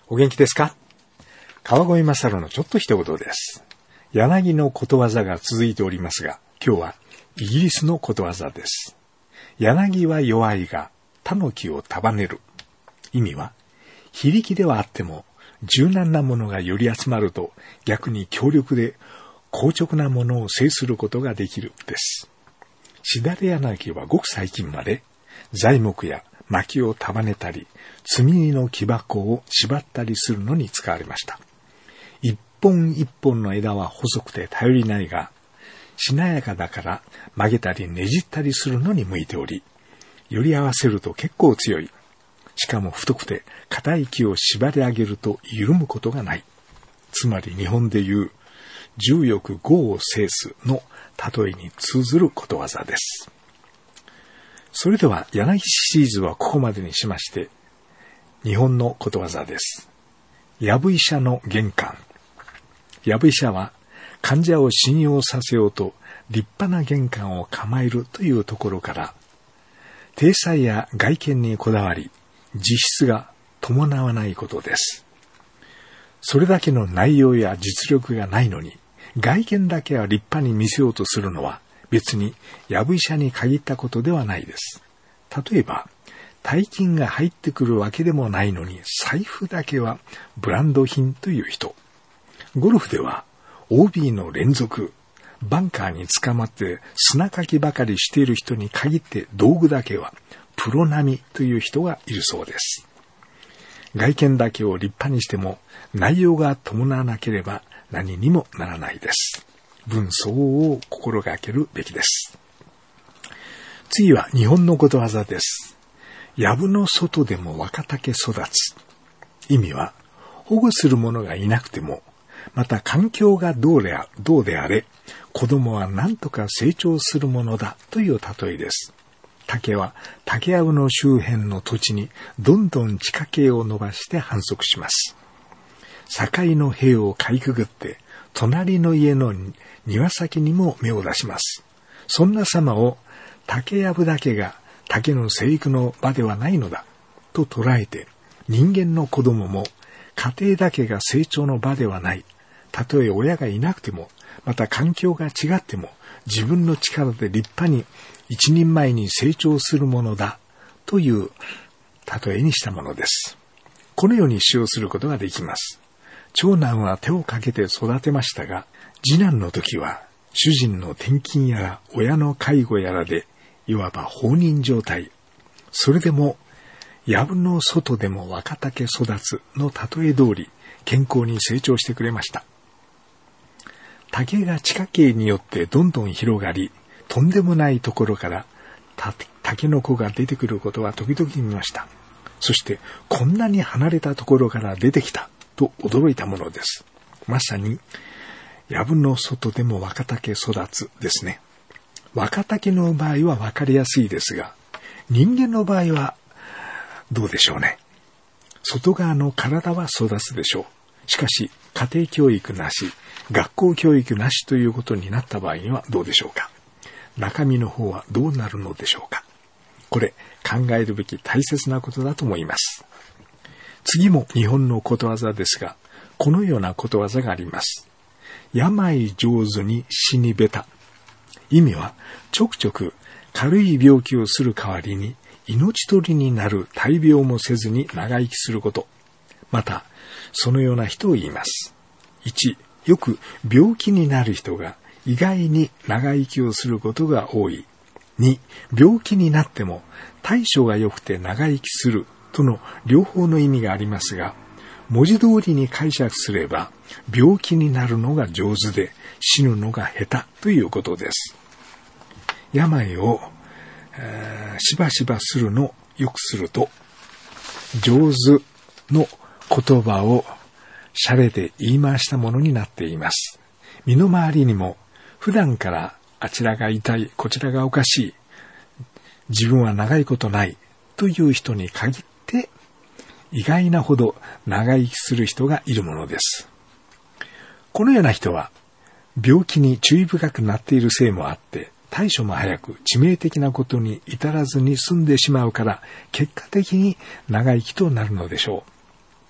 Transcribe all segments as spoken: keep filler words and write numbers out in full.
お元気ですか？川越勝のちょっと一言です。柳のことわざが続いておりますが、今日はイギリスのことわざです。柳は弱いが他の木を束ねる。意味は、非力ではあっても柔軟なものがより集まると逆に強力で硬直なものを制することができるです。しだれ柳はごく最近まで材木や薪を束ねたり、積み荷の木箱を縛ったりするのに使われました。一本一本の枝は細くて頼りないが、しなやかだから曲げたりねじったりするのに向いており、より合わせると結構強い。しかも太くて硬い木を縛り上げると緩むことがない。つまり日本でいう重欲豪を制すの例えに通ずることわざです。それでは柳シリーズはここまでにしまして、日本のことわざです。やぶ医者の玄関。やぶ医者は患者を信用させようと立派な玄関を構えるというところから、体裁や外見にこだわり、実質が伴わないことです。それだけの内容や実力がないのに、外見だけは立派に見せようとするのは、別にやぶ医者に限ったことではないです。例えば、大金が入ってくるわけでもないのに、財布だけはブランド品という人。ゴルフでは、オービー の連続、バンカーに捕まって砂かきばかりしている人に限って道具だけはプロ並みという人がいるそうです。外見だけを立派にしても内容が伴わなければ何にもならないです。分相応を心がけるべきです。次は日本のことわざです。やぶの外でも若竹育つ。意味は、保護する者がいなくても、また環境がどうであ、どうであれ、子供は何とか成長するものだという例えです。竹は竹やぶの周辺の土地にどんどん地下茎を伸ばして繁殖します。境の塀をかいくぐって隣の家の庭先にも芽を出します。そんな様を竹やぶだけが竹の生育の場ではないのだと捉えて、人間の子供も家庭だけが成長の場ではない。たとえ親がいなくても、また環境が違っても、自分の力で立派に一人前に成長するものだという例えにしたものです。このように使用することができます。長男は手をかけて育てましたが、次男の時は主人の転勤やら親の介護やらでいわば放任状態。それでもやぶの外でも若竹育つの例え通り健康に成長してくれました。竹が地下茎によってどんどん広がり、とんでもないところからタケノコが出てくることは時々見ました。そしてこんなに離れたところから出てきたと驚いたものです。まさにやぶの外でも若竹育つですね。若竹の場合は分かりやすいですが、人間の場合はどうでしょうね。外側の体は育つでしょう。しかし家庭教育なし、学校教育なしということになった場合にはどうでしょうか。中身の方はどうなるのでしょうか。これ考えるべき大切なことだと思います。次も日本のことわざですが、このようなことわざがあります。病上手に死にべた。意味は、ちょくちょく軽い病気をする代わりに命取りになる大病もせずに長生きすること。またそのような人を言います。いち、よく病気になる人が意外に長生きをすることが多い。に、病気になっても対処が良くて長生きするとの両方の意味がありますが、文字通りに解釈すれば、病気になるのが上手で死ぬのが下手ということです。病を、えー、しばしばするのをよくすると、上手の言葉をシャレで言い回したものになっています。身の回りにも普段からあちらが痛い、こちらがおかしい、自分は長いことないという人に限って意外なほど長生きする人がいるものです。このような人は病気に注意深くなっているせいもあって、対処も早く致命的なことに至らずに済んでしまうから、結果的に長生きとなるのでしょう。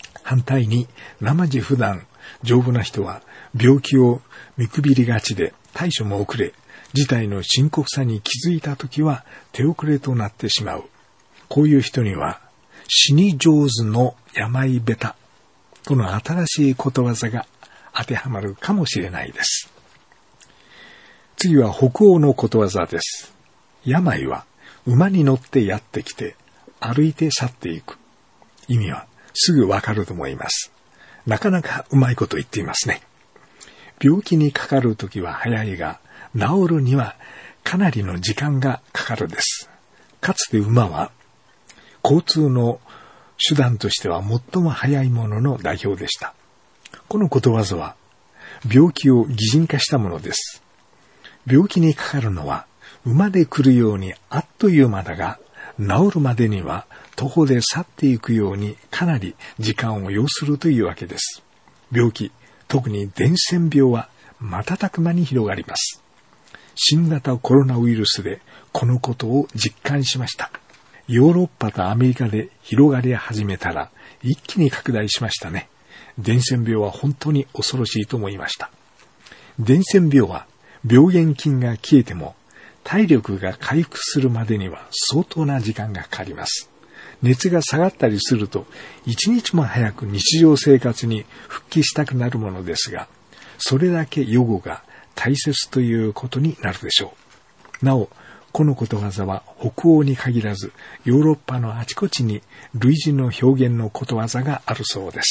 反対に、生地普段丈夫な人は病気を見くびりがちで対処も遅れ、事態の深刻さに気づいたときは手遅れとなってしまう。こういう人には、死に上手の病べたとの新しいことわざが当てはまるかもしれないです。次は北欧のことわざです。病は馬に乗ってやってきて歩いて去っていく。意味はすぐわかると思います。なかなかうまいこと言っていますね。病気にかかるときは早いが、治るにはかなりの時間がかかるです。かつて馬は交通の手段としては最も早いものの代表でした。このことわざは病気を擬人化したものです。病気にかかるのは馬で来るようにあっという間だが、治るまでには徒歩で去っていくようにかなり時間を要するというわけです。病気、特に伝染病は瞬く間に広がります。新型コロナウイルスでこのことを実感しました。ヨーロッパとアメリカで広がり始めたら一気に拡大しましたね。伝染病は本当に恐ろしいと思いました。伝染病は病原菌が消えても体力が回復するまでには相当な時間がかかります。熱が下がったりすると一日も早く日常生活に復帰したくなるものですが、それだけ予後が大切ということになるでしょう。なお、このことわざは北欧に限らずヨーロッパのあちこちに類似の表現のことわざがあるそうです。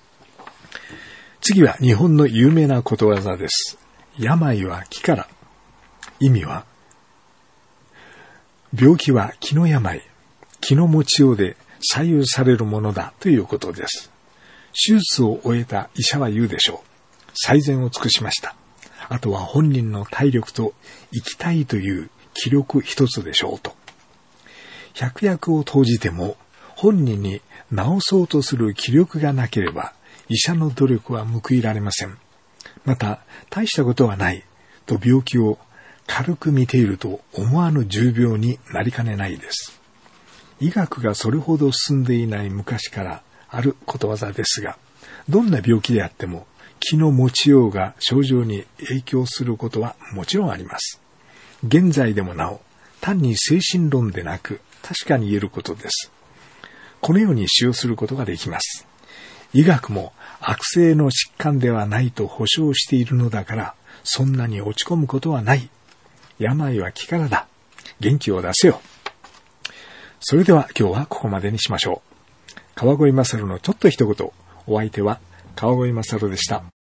次は日本の有名なことわざです。病は気から。意味は、病気は気の病、気の持ちようで左右されるものだということです。手術を終えた医者は言うでしょう。最善を尽くしました。あとは本人の体力と生きたいという気力一つでしょうと。百薬を投じても本人に治そうとする気力がなければ医者の努力は報いられません。また、大したことはないと病気を軽く見ていると思わぬ重病になりかねないです。医学がそれほど進んでいない昔からあることわざですが、どんな病気であっても気の持ちようが症状に影響することはもちろんあります。現在でもなお、単に精神論でなく確かに言えることです。このように使用することができます。医学も悪性の疾患ではないと保証しているのだから、そんなに落ち込むことはない。病は気からだ。元気を出せよ。それでは今日はここまでにしましょう。川越勝のちょっと一言。お相手は川越勝でした。